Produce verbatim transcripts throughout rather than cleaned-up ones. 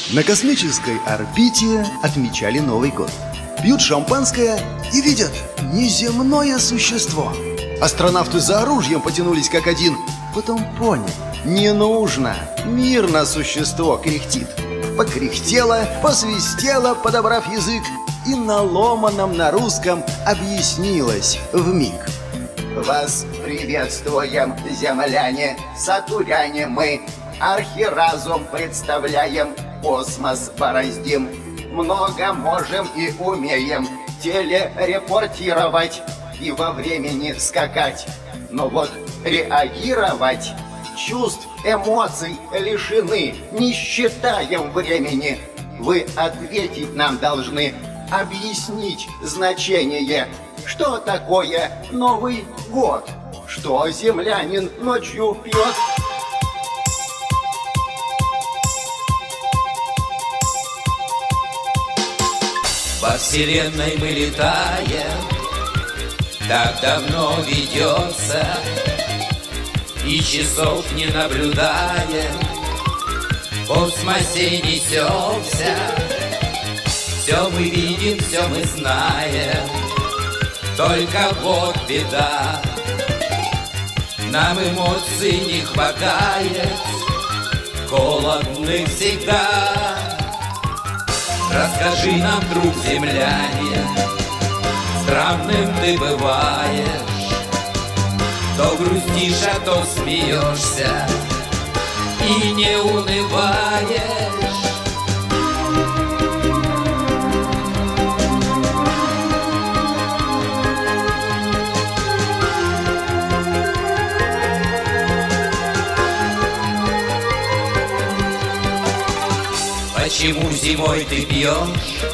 На космической орбите отмечали Новый год. Пьют шампанское и видят неземное существо. Астронавты за оружием потянулись как один. Потом поняли, не нужно, мирно существо кряхтит. Покряхтело, посвистело, подобрав язык, и на ломаном на русском объяснилось вмиг. Вас приветствуем, земляне, сатуряне мы. Архиразум представляем, космос бороздим. Много можем и умеем телерепортировать и во времени скакать. Но вот реагировать, чувств, эмоций лишены, не считаем времени. Вы ответить нам должны, объяснить значение. Что такое Новый год? Что землянин ночью пьет? Во вселенной мы летаем, так давно ведется, и часов не наблюдаем, в космосе несемся. Все мы видим, все мы знаем, только вот беда, нам эмоций не хватает, холодны всегда. Расскажи нам, друг землянин, странным ты бываешь, то грустишь, а то смеешься и не унываешь. Почему зимой ты пьешь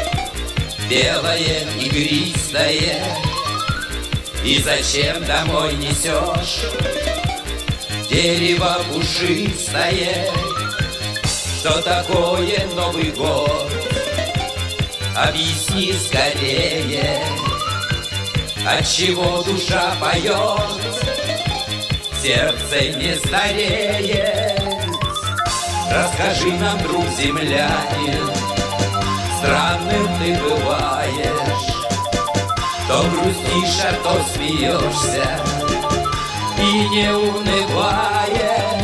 белое игристое? И зачем домой несешь дерево пушистое? Что такое Новый год? Объясни скорее, отчего душа поет, сердце не стареет. Расскажи нам, друг землянин, странным ты бываешь, то грустишь, а то смеешься и не унываешь.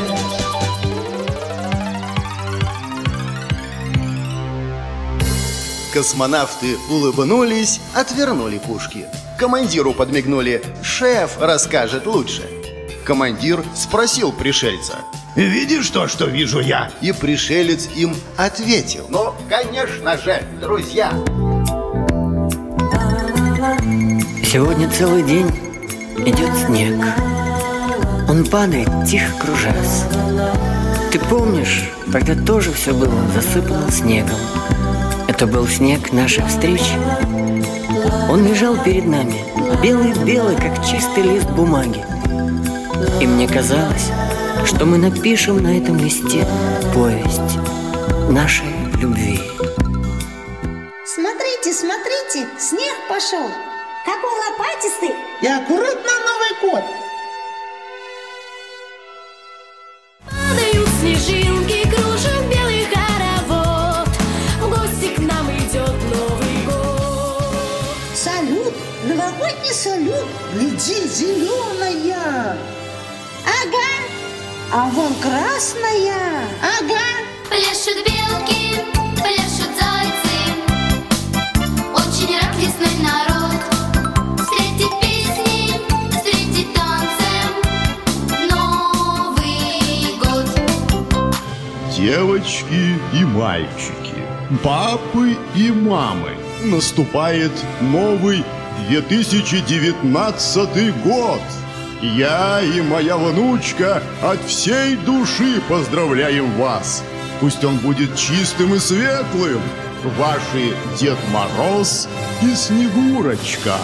Космонавты улыбнулись, отвернули пушки. Командиру подмигнули: шеф расскажет лучше. Командир спросил пришельца: видишь то, что вижу я? И пришелец им ответил: ну, конечно же, друзья. Сегодня целый день идет снег. Он падает, тихо кружась. Ты помнишь, тогда тоже все было засыпано снегом. Это был снег наших встреч. Он лежал перед нами, белый-белый, как чистый лист бумаги. И мне казалось, что мы напишем на этом листе повесть нашей любви. Смотрите, смотрите, снег пошел. Какой лопатистый и аккуратно Новый год. Падают снежинки, кружит белый хоровод. В гости к нам идет Новый год. Салют, новогодний салют. Гляди, зеленая. Ага. А вон красная. Ага. Пляшут белки, пляшут зайцы. Очень рад весной народ встретить песней, встретить танцем Новый год. Девочки и мальчики, папы и мамы, наступает новый две тысячи девятнадцатый год. Я и моя внучка от всей души поздравляем вас. Пусть он будет чистым и светлым. Ваши Дед Мороз и Снегурочка.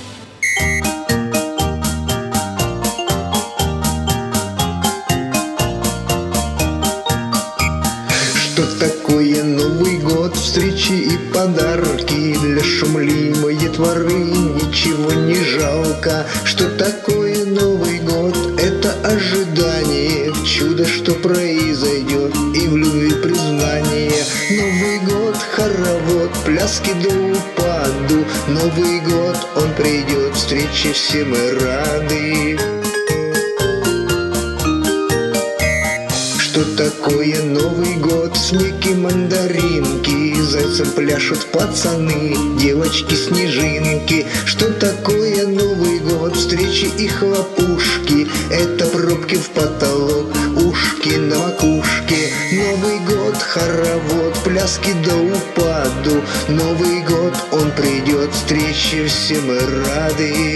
Что такое Новый год? Встречи и подарки для шумливой детворы. Ничего не жалко. Что такое Новый год? Это ожидание, чудо, что произойдет, и в любви признание. пляски до упаду. Новый год, он придет, встречи все мы рады. Что такое Новый год? Снег и мандаринки, зайцем пляшут пацаны, девочки-снежинки. Что такое Новый год? Встречи и хлопушки, это пробки в потолок, ушки на макушке. Новый год, хоровод, пляски до упаду. Новый год, он придет, встречи все мы рады.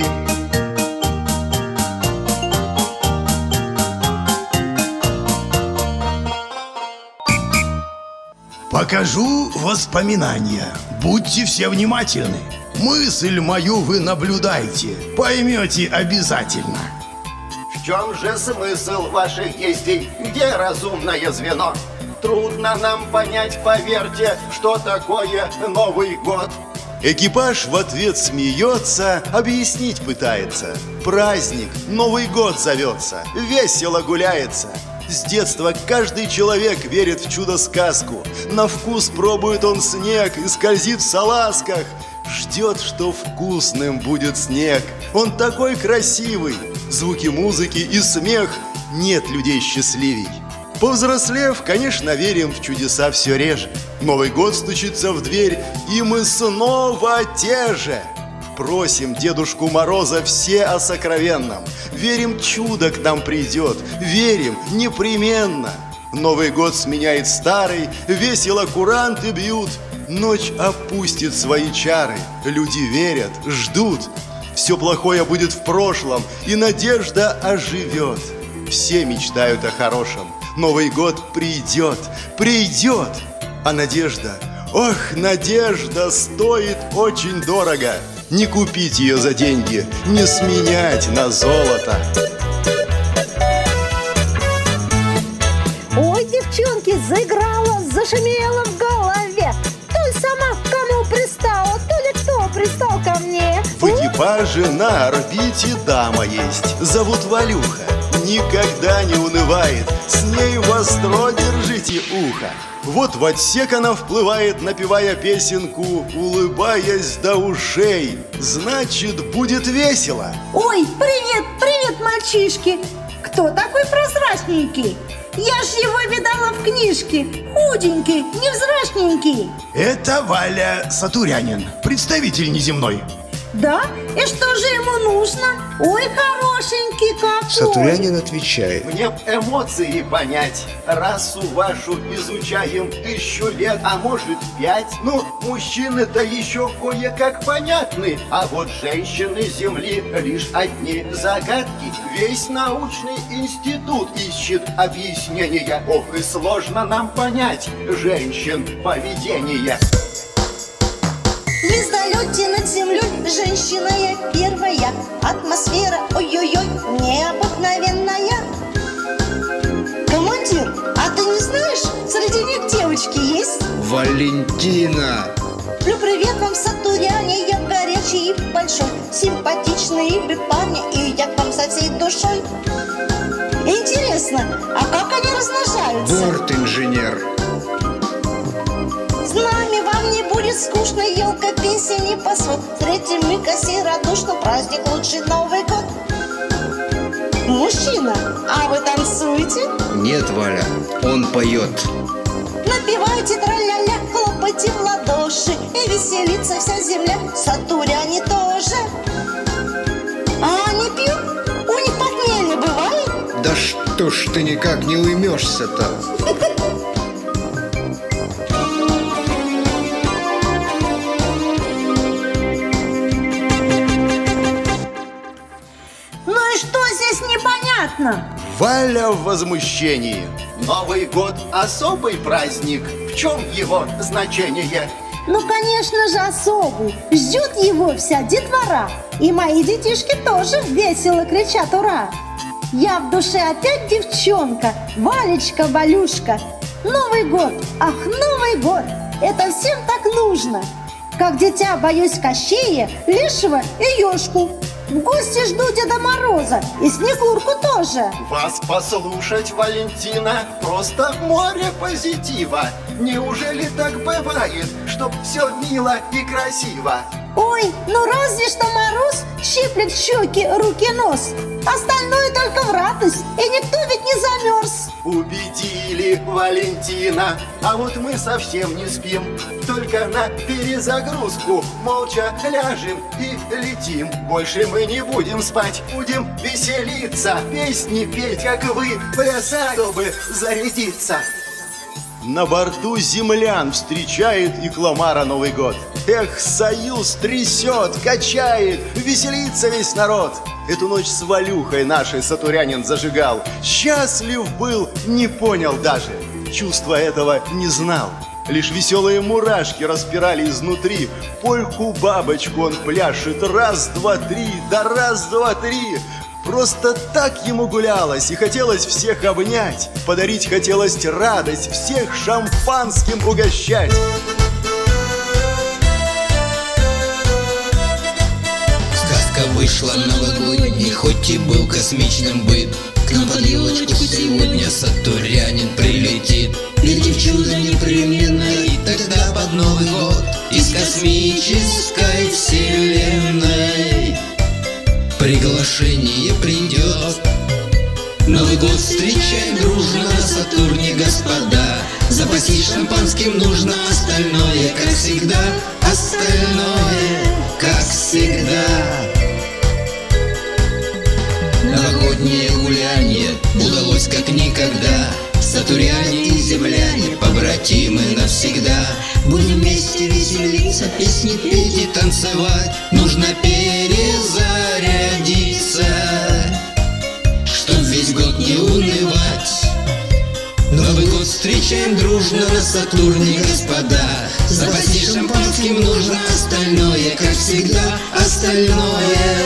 Покажу воспоминания. Будьте все внимательны. Мысль мою вы наблюдайте, поймете обязательно. В чем же смысл ваших действий? Где разумное звено? Трудно нам понять, поверьте, что такое Новый год. Экипаж в ответ смеется, объяснить пытается. Праздник, Новый год зовется, весело гуляется. С детства каждый человек верит в чудо-сказку. На вкус пробует он снег и скользит в салазках. Ждет, что вкусным будет снег. Он такой красивый. Звуки музыки и смех. Нет людей счастливей. Повзрослев, конечно, верим в чудеса все реже. Новый год стучится в дверь, и мы снова те же. Просим Дедушку Мороза все о сокровенном. Верим, чудо к нам придет. Верим непременно. Новый год сменяет старый, весело куранты бьют. Ночь опустит свои чары. Люди верят, ждут. Все плохое будет в прошлом, и надежда оживет. Все мечтают о хорошем. Новый год придет, придет. А надежда, ох, надежда стоит очень дорого. Не купить ее за деньги, не сменять на золото. Ой, девчонки, заиграла, зашумела в голове. То ли сама к кому пристала, то ли кто пристал ко мне. В экипаже на орбите дама есть, зовут Валюха. Никогда не унывает, с ней востро держите ухо. Вот в отсек она вплывает, напевая песенку, улыбаясь до ушей. Значит, будет весело. Ой, привет, привет, мальчишки. Кто такой прозрачненький? Я ж его видала в книжке. Худенький, невзрачненький. Это Валя Сатурянин, представитель неземной. Да? И что же ему нужно? Ой, хорошенький какой. Сатурянин отвечает: Мне б эмоции понять. Расу вашу изучаем тысячу лет, а может пять. Ну, мужчины-то еще кое-как понятны, а вот женщины Земли лишь одни загадки. Весь научный институт ищет объяснения. Ох, и сложно нам понять женщин поведения. В звездолете над землей женщина я первая. Атмосфера, ой-ой-ой, необыкновенная. Командир, а ты не знаешь, среди них девочки есть? Валентина. Шлю привет вам, сатуряне, я горячий и большой, симпатичный вы парни, и я к вам со всей душой. Интересно, а как они размножаются? Борт-инженер. С нами вам не будет скучно, елка, песен и посуд. Встретим мы косе радушно, праздник лучший Новый год. Мужчина, а вы танцуете? Нет, Валя, он поет. Напевайте тра-ля-ля, хлопайте в ладоши, и веселится вся земля, сатуряне тоже. А они пьют? У них похмелье бывает? Да что ж ты никак не уймешься-то? Непонятно. Валя в возмущении. Новый год – особый праздник. В чем его значение? Ну, конечно же, особый. Ждет его вся детвора. И мои детишки тоже весело кричат «Ура!». Я в душе опять девчонка, Валечка, Валюшка. Новый год, ах, Новый год, это всем так нужно. Как дитя боюсь Кощея, Лешего и Ёшку. В гости жду Деда Мороза и Снегурку тоже. Вас послушать, Валентина, просто море позитива. Неужели так бывает, чтоб все мило и красиво? Ой, ну разве что мороз щиплет щеки, руки, нос. Остальное только в радость, и никто ведь не замерз. Убедили Валентина, а вот мы совсем не спим. Только на перезагрузку молча ляжем и летим. Больше мы не будем спать, будем веселиться, песни петь, как вы, плясать, чтобы зарядиться. На борту землян встречает и Кламара Новый год. Эх, союз трясет, качает, веселится весь народ. Эту ночь с Валюхой нашей сатурянин зажигал. Счастлив был, не понял даже, чувства этого не знал. Лишь веселые мурашки распирали изнутри. Польку-бабочку он пляшет, раз, два, три, да раз, два, три. Просто так ему гулялось, и хотелось всех обнять. Подарить хотелось радость, всех шампанским угощать. Сказка вышла новогодней, хоть и был космичным быт. К нам под елочку сегодня сатурянин прилетит. Летит чудо непременно, и тогда под Новый год из космической вселенной приглашение придет. Новый год встречаем дружно на Сатурне, господа. Запастись шампанским нужно, остальное, как всегда. Остальное, как всегда. Новогоднее гулянье удалось как никогда. Сатуряне и земляне, побратимы навсегда. Будем вместе веселиться, песни петь и танцевать. Нужно перезарядиться, чтоб весь год не унывать. Новый год встречаем дружно на Сатурне, господа. Запастись шампанским нужно, остальное, как всегда. Остальное,